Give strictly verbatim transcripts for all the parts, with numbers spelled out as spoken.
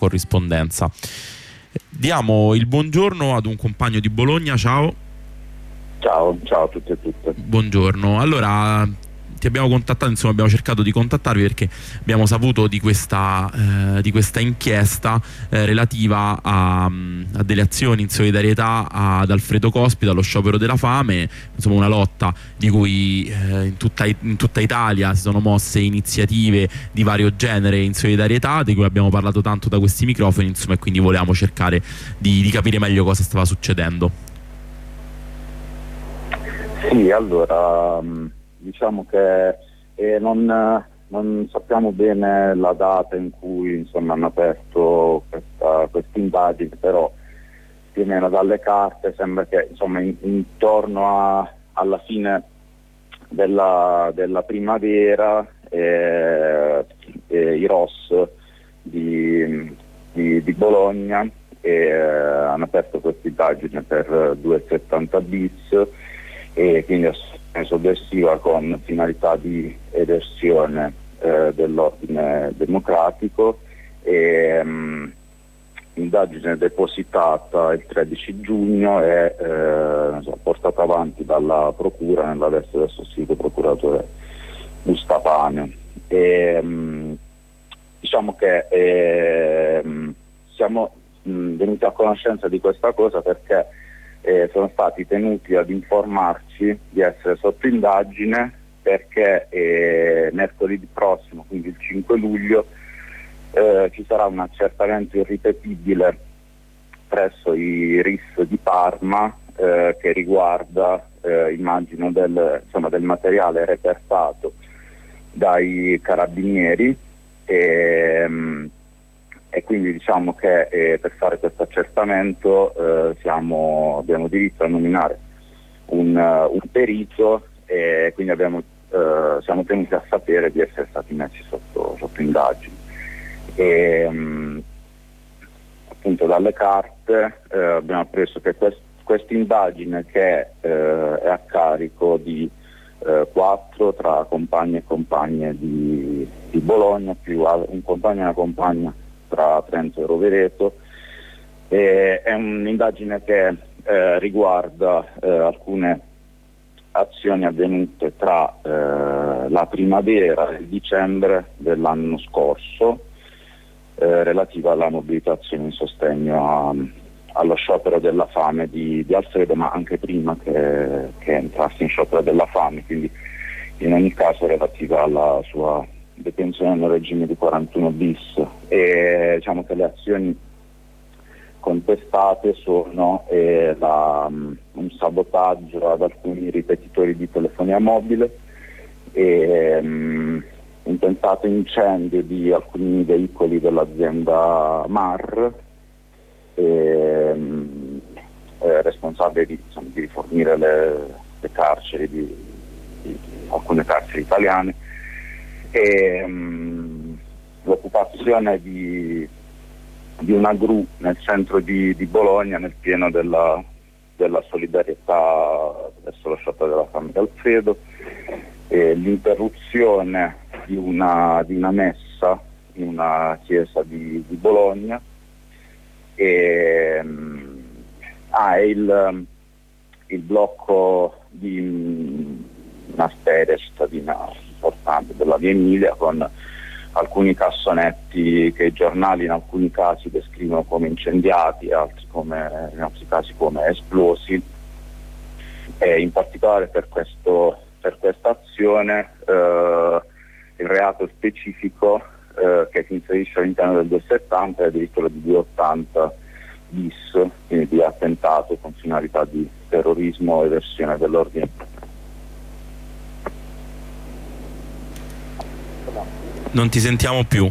corrispondenza. Diamo il buongiorno ad un compagno di Bologna. Ciao. Ciao, ciao a tutti e tutte. Buongiorno. Allora, ti abbiamo contattato, insomma abbiamo cercato di contattarvi perché abbiamo saputo di questa, eh, di questa inchiesta eh, relativa a, a delle azioni in solidarietà ad Alfredo Cospito, allo sciopero della fame, insomma una lotta di cui eh, in, tutta, in tutta Italia si sono mosse iniziative di vario genere in solidarietà, di cui abbiamo parlato tanto da questi microfoni, insomma, e quindi volevamo cercare di, di capire meglio cosa stava succedendo. Sì, allora... diciamo che eh, non, non sappiamo bene la data in cui insomma hanno aperto questa indagine, però più o meno dalle carte sembra che insomma in, intorno a, alla fine della, della primavera eh, eh, i R O S di, di, di Bologna eh, hanno aperto questa indagine per duecentosettanta bis e quindi sovversiva con finalità di eversione eh, dell'ordine democratico e mh, indagine depositata il tredici giugno e eh, so, portata avanti dalla procura nella veste del sostituto procuratore Mustapane. E, mh, diciamo che eh, siamo mh, venuti a conoscenza di questa cosa perché Eh, sono stati tenuti ad informarci di essere sotto indagine perché eh, mercoledì prossimo, quindi il cinque luglio, eh, ci sarà un accertamento irripetibile presso i R I S di Parma eh, che riguarda, eh, immagino, del, insomma, del materiale repertato dai carabinieri e, mh, e quindi diciamo che eh, per fare questo accertamento eh, siamo, abbiamo diritto a nominare un, uh, un perito e quindi abbiamo, uh, siamo tenuti a sapere di essere stati messi sotto, sotto indagine. E, um, appunto dalle carte eh, abbiamo appreso che questa indagine che eh, è a carico di eh, quattro tra compagni e compagne di, di Bologna, più un compagno e una compagna tra Trento e Rovereto, e è un'indagine che eh, riguarda eh, alcune azioni avvenute tra eh, la primavera e il dicembre dell'anno scorso eh, relativa alla mobilitazione in sostegno a, allo sciopero della fame di, di Alfredo, ma anche prima che, che entrasse in sciopero della fame, quindi in ogni caso relativa alla sua detenzione nel regime di quarantuno bis. E diciamo che le azioni contestate sono eh, la, um, un sabotaggio ad alcuni ripetitori di telefonia mobile e um, un tentato incendio di alcuni veicoli dell'azienda M A R e, um, eh, responsabile di, insomma, di rifornire le, le carceri di, di, di alcune carceri italiane. E, um, l'occupazione di, di una gru nel centro di, di Bologna nel pieno della, della solidarietà verso lo sciopero della fame di Alfredo, e l'interruzione di una, di una messa in una chiesa di, di Bologna e, um, ah, e il, il blocco di una arteria cittadina importante della Via Emilia con alcuni cassonetti che i giornali in alcuni casi descrivono come incendiati, altri come, in altri casi come esplosi, e in particolare per, questo, per questa azione eh, il reato specifico eh, che si inserisce all'interno del duecentosettanta è addirittura di duecentottanta bis, quindi di attentato con finalità di terrorismo e eversione dell'ordine. Non ti sentiamo più.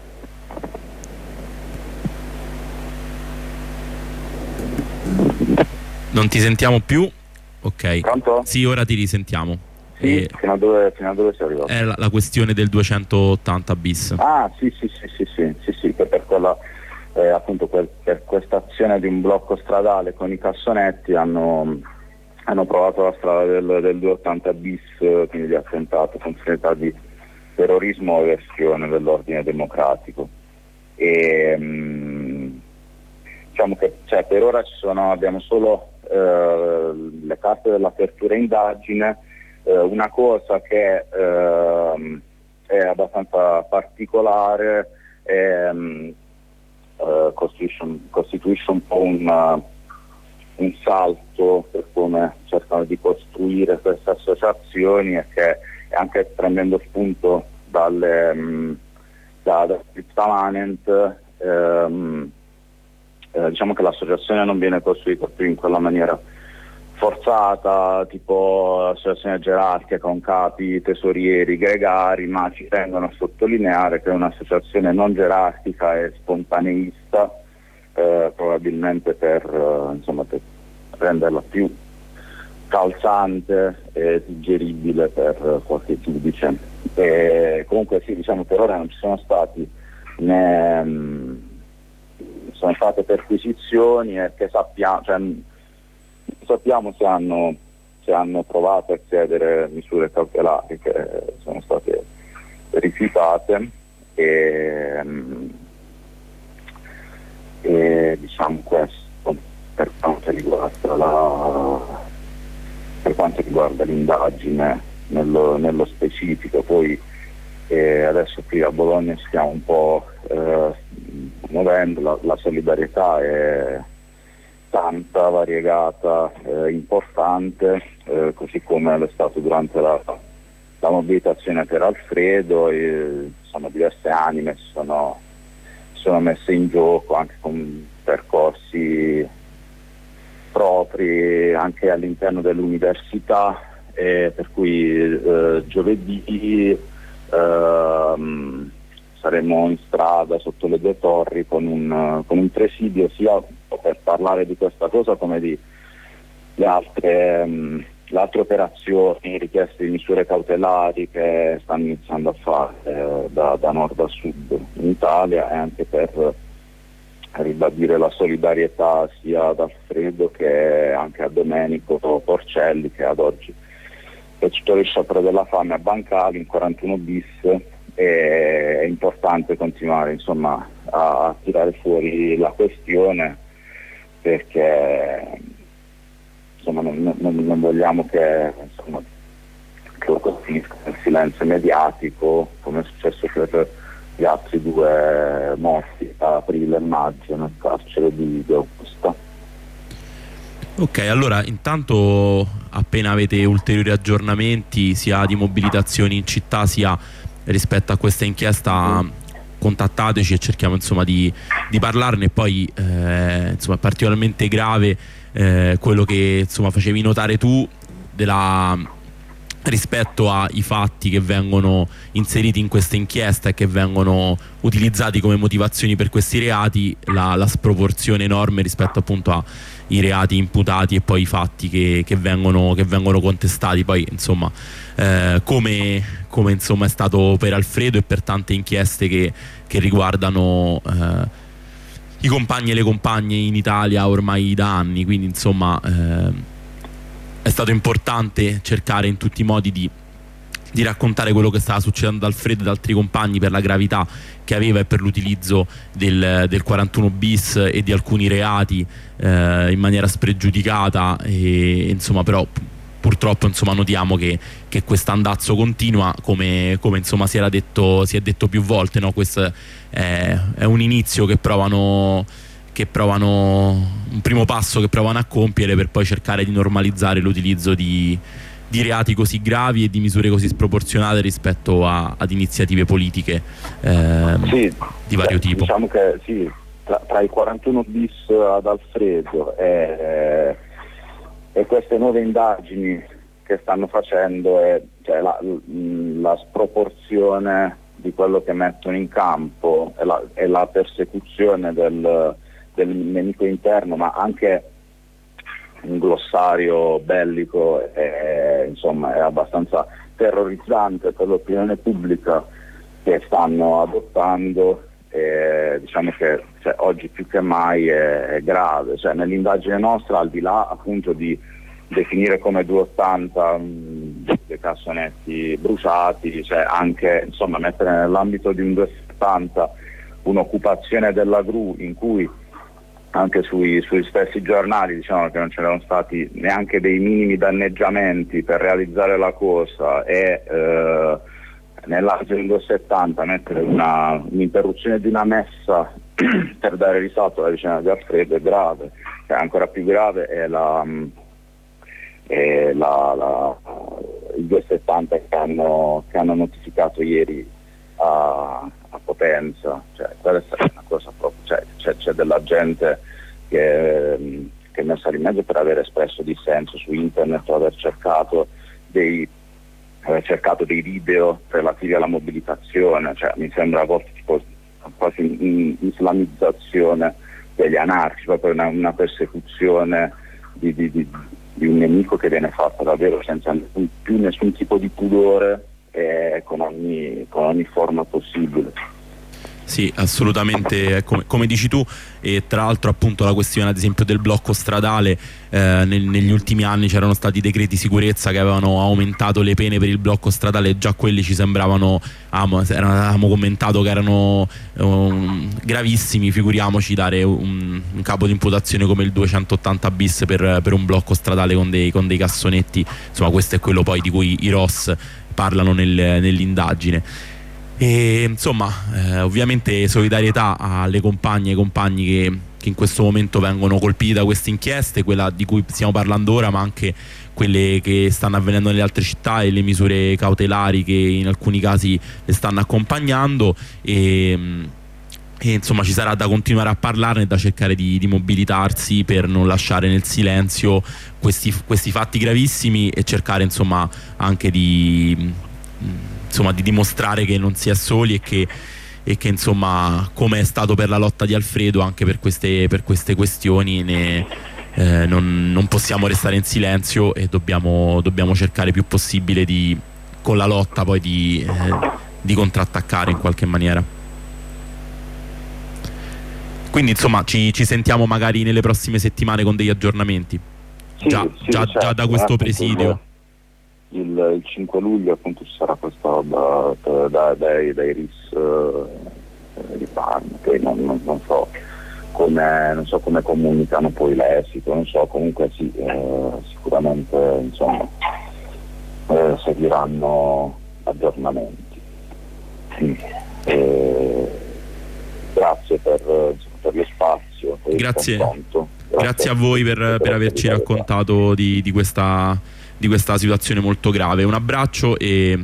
Non ti sentiamo più. Ok. Pronto? Sì, ora ti risentiamo. Sì, E fino a dove, fino a dove sei arrivato? è la, la questione del duecentottanta bis. Ah, sì, sì, sì, sì, sì, sì, sì, che per quella, eh, appunto per, per questa azione di un blocco stradale con i cassonetti hanno, hanno provato la strada del, del duecentottanta bis, quindi di attentato con finalità di terrorismo e eversione dell'ordine democratico. E, mh, diciamo che cioè, per ora ci sono, abbiamo solo eh, le carte dell'apertura indagine. Eh, una cosa che eh, è abbastanza particolare è, eh, costituisce, un, costituisce un po' un, uh, un salto per come cercano di costruire queste associazioni, e che anche prendendo spunto dalle, mh, da, da Cryptamanent, ehm, eh, diciamo che l'associazione non viene costruita più in quella maniera forzata, tipo associazione gerarchica con capi tesorieri gregari, ma ci tengono a sottolineare che è un'associazione non gerarchica e spontaneista, eh, probabilmente per, eh, insomma, per renderla più calzante e digeribile per qualche giudice. E comunque sì, diciamo per ora non ci sono stati né mh, sono state perquisizioni, e che sappiamo, cioè, sappiamo se hanno, se hanno provato a chiedere misure cautelari che sono state rifiutate, e, e diciamo questo per quanto riguarda la per quanto riguarda l'indagine nello, nello specifico. Poi eh, adesso qui a Bologna stiamo un po' eh, muovendo, la, la solidarietà è tanta, variegata, eh, importante, eh, così come è stato durante la, la mobilitazione per Alfredo. E, insomma, diverse anime si sono, si sono messe in gioco anche con percorsi propri anche all'interno dell'università, eh, per cui eh, giovedì eh, saremo in strada sotto le due torri con un, con un presidio, sia per parlare di questa cosa come di le altre, um, le altre operazioni, richieste di misure cautelari che stanno iniziando a fare eh, da, da nord a sud in Italia, e anche per ribadire la solidarietà sia ad Alfredo che anche a Domenico Porcelli, che ad oggi è tutto il sciopero della fame a Bancali in quarantuno bis. E è importante continuare, insomma, a, a tirare fuori la questione, perché insomma non, non, non vogliamo che, insomma, che lo colpisca nel silenzio mediatico, come è successo per gli altri due morti a aprile e maggio nel carcere di, di Augusta. Ok, allora intanto appena avete ulteriori aggiornamenti sia di mobilitazioni in città sia rispetto a questa inchiesta, mm. contattateci e cerchiamo, insomma, di, di parlarne. E poi eh, insomma, è particolarmente grave eh, quello che, insomma, facevi notare tu della, rispetto ai fatti che vengono inseriti in questa inchiesta e che vengono utilizzati come motivazioni per questi reati, la, la sproporzione enorme rispetto appunto ai reati imputati e poi i fatti che, che, vengono, che vengono contestati. Poi insomma eh, come, come insomma è stato per Alfredo e per tante inchieste che, che riguardano eh, i compagni e le compagne in Italia ormai da anni. Quindi insomma eh, è stato importante cercare in tutti i modi di, di raccontare quello che stava succedendo ad Alfredo e ad altri compagni, per la gravità che aveva e per l'utilizzo del, del quarantuno bis e di alcuni reati eh, in maniera spregiudicata. E insomma, però purtroppo, insomma, notiamo che, che questo andazzo continua, come, come insomma si era detto, si è detto più volte, no? Questo è, è un inizio che provano che provano un primo passo che provano a compiere per poi cercare di normalizzare l'utilizzo di, di reati così gravi e di misure così sproporzionate rispetto a, ad iniziative politiche ehm, sì, di vario tipo. Diciamo che sì, tra, tra i quarantuno bis ad Alfredo e, e queste nuove indagini che stanno facendo, è, cioè, la, la sproporzione di quello che mettono in campo e la, e la persecuzione del del nemico interno, ma anche un glossario bellico, è, insomma, è abbastanza terrorizzante per l'opinione pubblica che stanno adottando. E diciamo che, cioè, oggi più che mai è, è grave, cioè, nell'indagine nostra, al di là appunto di definire come duecentottanta mh, dei cassonetti bruciati, cioè anche, insomma, mettere nell'ambito di un duecentottanta un'occupazione della Gru in cui anche sui, sui stessi giornali, diciamo che non c'erano stati neanche dei minimi danneggiamenti per realizzare la cosa e eh, nell'argine del settanta mettere una, un'interruzione di una messa per dare risalto alla vicenda di Alfredo è grave. Cioè, ancora più grave è la, è la, la i due settanta che hanno, che hanno notificato ieri a, a Potenza. Cioè, questa è una cosa proprio, cioè, c'è, c'è della gente che, che è messa in mezzo per aver espresso dissenso su internet o aver cercato dei aver cercato dei video relativi alla mobilitazione. Cioè, mi sembra a volte tipo quasi islamizzazione degli anarchici, proprio una, una persecuzione di, di, di, di un nemico che viene fatta davvero senza nessun, più nessun tipo di pudore e con ogni, con ogni forma possibile. Sì, assolutamente, come, come dici tu, e tra l'altro appunto la questione ad esempio del blocco stradale, eh, nel, negli ultimi anni c'erano stati decreti sicurezza che avevano aumentato le pene per il blocco stradale, già quelli ci sembravano, avevamo commentato che erano um, gravissimi, figuriamoci dare un, un capo di imputazione come il duecentottanta bis per, per un blocco stradale con dei, con dei cassonetti. Insomma, questo è quello poi di cui i R O S parlano nel, nell'indagine. E insomma, eh, ovviamente solidarietà alle compagne e ai compagni che, che in questo momento vengono colpiti da queste inchieste, quella di cui stiamo parlando ora, ma anche quelle che stanno avvenendo nelle altre città e le misure cautelari che in alcuni casi le stanno accompagnando. E, e insomma ci sarà da continuare a parlarne e da cercare di, di mobilitarsi per non lasciare nel silenzio questi, questi fatti gravissimi e cercare insomma anche di... insomma di dimostrare che non si è soli e che, e che insomma, come è stato per la lotta di Alfredo, anche per queste, per queste questioni ne, eh, non, non possiamo restare in silenzio e dobbiamo, dobbiamo cercare più possibile di, con la lotta poi di, eh, di contrattaccare in qualche maniera. Quindi insomma ci, ci sentiamo magari nelle prossime settimane con degli aggiornamenti, sì, già, sì, già, certo, già da questo presidio. Il, il cinque luglio appunto ci sarà questa roba da, dai, dai R I S eh, di Parma, che non, non, non so come non so come comunicano poi l'esito, non so, comunque sì, eh, sicuramente insomma eh, seguiranno aggiornamenti. Sì. Eh, grazie per, per lo spazio, per grazie. il confronto. Grazie, grazie a voi per, per, per averci raccontato di, di questa di questa situazione molto grave. Un abbraccio e